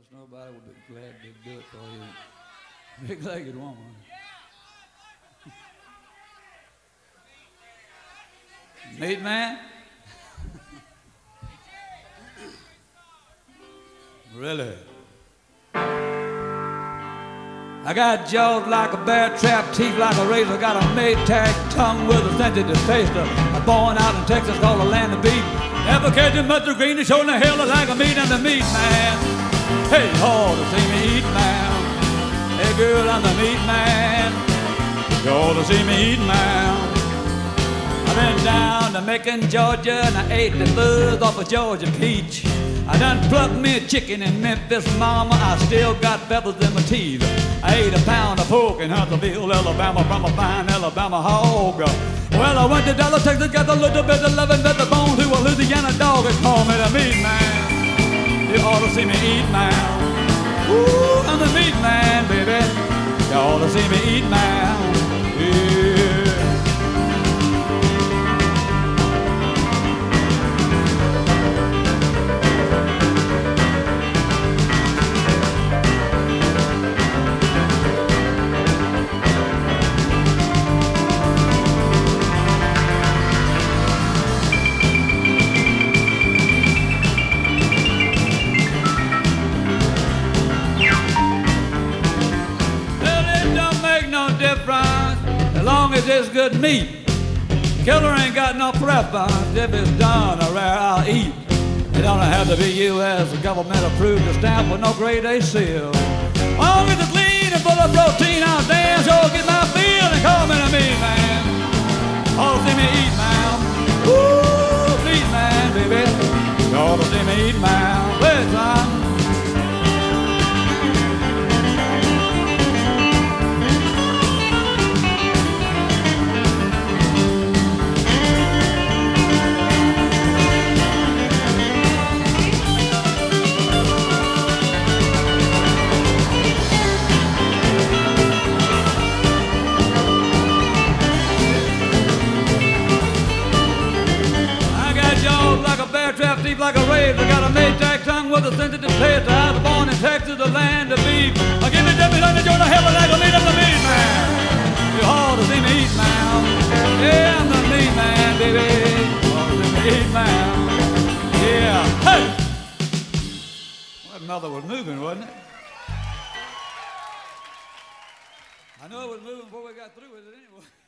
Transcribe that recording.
us nobody would be glad to do it for you. Big-legged woman. Meat man? Really? I got jaws like a bear trap, teeth like a razor, got a Maytag tongue with a sensitive taster. I'm born out in Texas, called the land of beef. Never catching mustard green and showing the hell like a meat and the meat man. Hey, oh, to see me eat, man. Hey, girl, I'm the meat man. You ought to see me eat, man. I've been down to Macon, Georgia, and I ate the buzz off a Georgia peach. I done plucked me a chicken in Memphis, mama. I still got feathers in my teeth. I ate a pound of pork in Huntsville, Alabama, from a fine Alabama hog. Well, I went to Dallas, Texas, got a little bit of loving, but the bone to a Louisiana dog. They call me the meat man. You ought to see me eat, man. Ooh, I'm the meat man, baby. You ought to see me eat, man. Yeah. As long as it's good meat, killer ain't got no preference. If it's done or rare, I'll eat. It don't have to be U.S. government approved to stamp with no grade A seal. As long as it's clean and full of protein, I'll damn sure get my fill and call me the meat man. Oh, see me eat, man. Ooh, meat man, baby. You ought to see me eat, man. Where's son? Trap deep like a razor, got a Maytag tongue with a sensitive taste. I was born in Texas, the land of beef. I give me Jimmy London, join the hell like a meat, I'm the meat man. You ought to see me eat, man. Yeah, I'm the meat man, baby. You ought to see me eat, man. Yeah. Hey! Well, that mother was moving, wasn't it? I know it was moving before we got through with it anyway.